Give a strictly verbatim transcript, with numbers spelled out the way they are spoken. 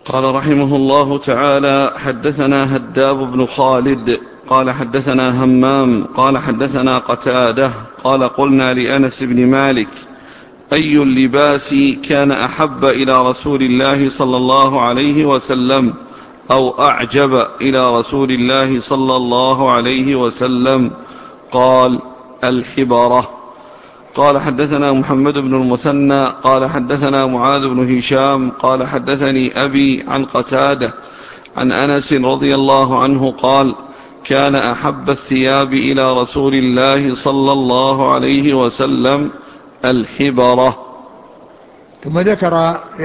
قال رحمه الله تعالى: حدثنا هداب بن خالد قال حدثنا همام قال حدثنا قتادة قال قلنا لأنس بن مالك: أي اللباس كان أحب إلى رسول الله صلى الله عليه وسلم أو أعجب إلى رسول الله صلى الله عليه وسلم؟ قال: الحبرة. قال حدثنا محمد بن المثنى قال حدثنا معاذ بن هشام قال حدثني أبي عن قتادة عن أنس رضي الله عنه قال: كان أحب الثياب إلى رسول الله صلى الله عليه وسلم الحبرة. ثم ذكر